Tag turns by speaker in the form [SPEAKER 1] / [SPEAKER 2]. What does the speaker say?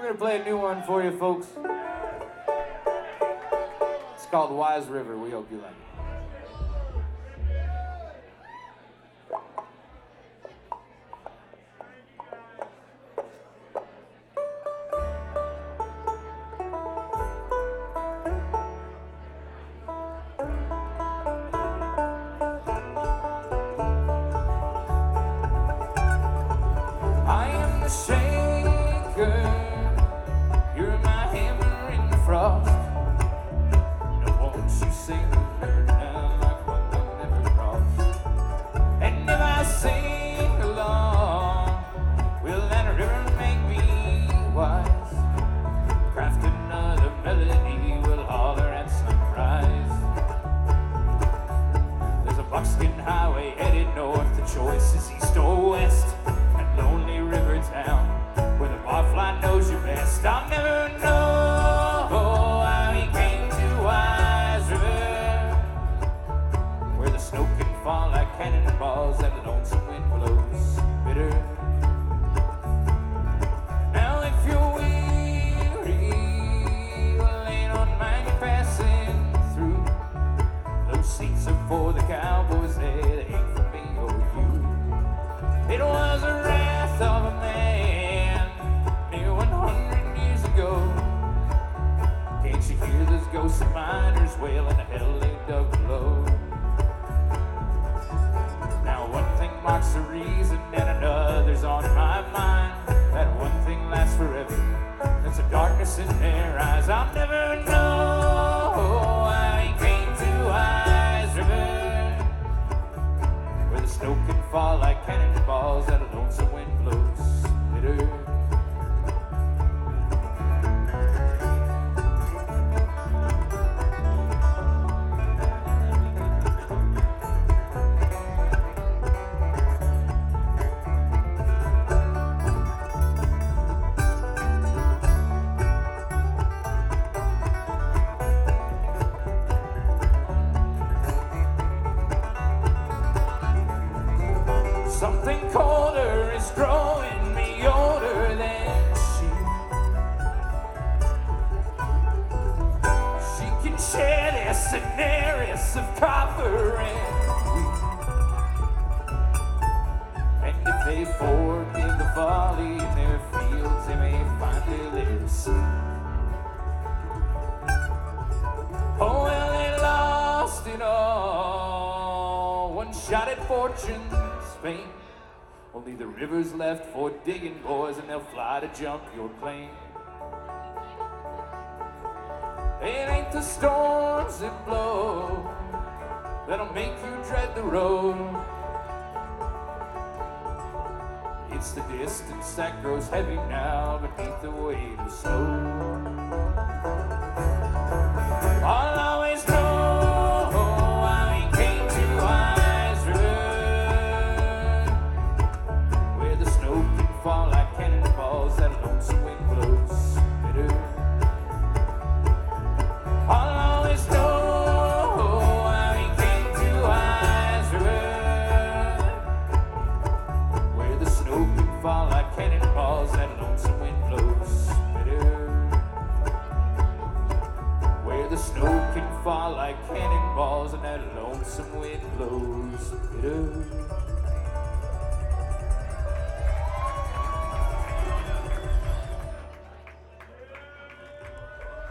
[SPEAKER 1] We're gonna play a new one for you, folks. It's called Wise River. We hope you like it. I am the shaker, you're my hammer in the frost. No, won't you sing the river down like one I've never crossed? And if I sing along, will that river make me wise? Craft another melody, we'll holler at sunrise. There's a buckskin highway headed north, the choice is east or west. Lonely river town, where the barfly knows you best. I'll never know how he came to Wise River, where the snow can fall like cannonballs and the lonesome wind blows bitter. Now if you're weary, well, ain't on mind passing through. Those seats are for the cowboys, they ain't for me or you. It was a wrath of a man near 100 years ago. Can't you hear those ghosts of miners wailing the hell they dug below? Now one thing marks the reason and another's on my mind. That one thing lasts forever, there's a darkness in their eyes. I'll never know how he came to Wise River, where the snow can fall like cannonballs and a lonesome wind blows bitter. Something colder is growing me older than she. She can shed a scenarios of copper and wheat. And if they forgive the folly in their fields, they may find their seed. Oh, well, they lost it all, one shot at fortune's fame. Only the river's left for digging, boys, and they'll fly to jump your claim. It ain't the storms that blow that'll make you dread the road. It's the distance that grows heavy now beneath the weight of snow. I'll always know how he came to Wise River, where the snow can fall like cannonballs and a lonesome wind blows bitter. I'll always know how he came to Wise River, where the snow can fall like cannonballs and a lonesome wind blows bitter. Where the snow can fall like cannonballs and that lonesome wind blows bitter.